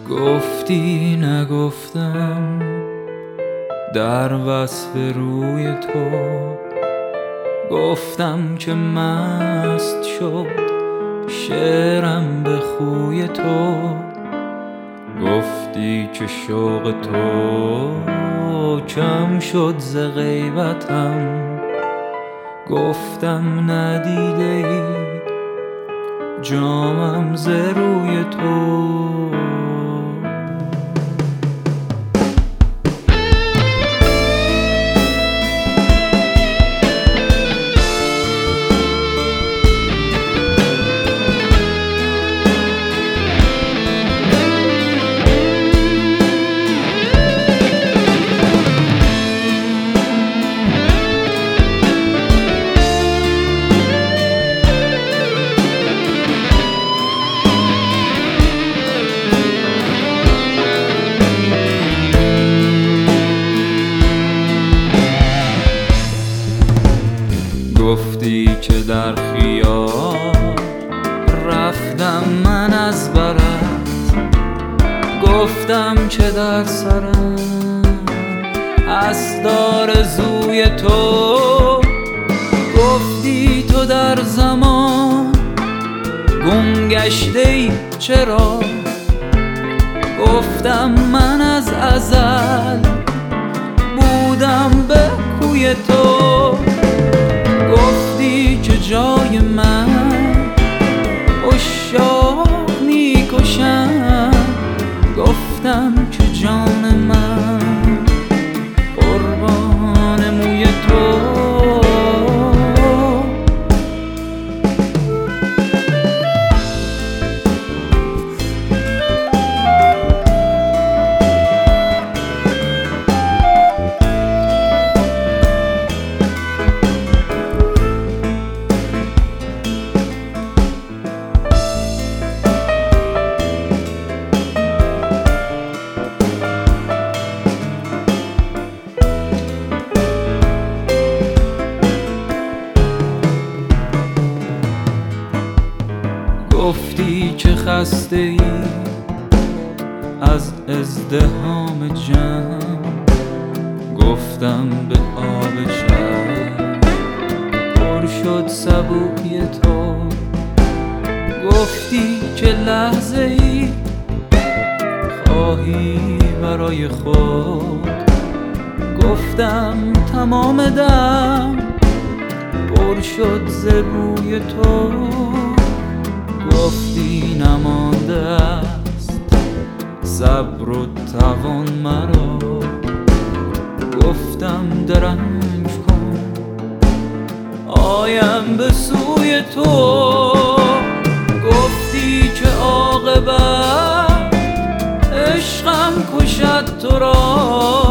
گفتی نگفتم در وصف روی تو، گفتم که مست شد شعرم به خوی تو. گفتی که شوق تو کم شد ز غیبتم، گفتم ندیده ای جامم ز روی تو. گفتی که در خیال رفتم من از برت، گفتم که در سرم هست آرزوی تو. گفتی تو در زمان گم گشته ای چرا، گفتم من از ازل بودم به کوی تو. گفتی که جای من عشاق میکشن، گفتم که جان من قربان موی تو. گفتی که خسته ای از ازدحام جمع، گفتم به آب شب پر شد سبوی تو. گفتی که لحظه ای خواهی برای خود، گفتم تمام دم پر شد ز بوی تو. گفتی نمانده است صبر و توان مرا، گفتم درنگ کن آیم به سوی تو. گفتی که عاقبت عشقم کشد تو را،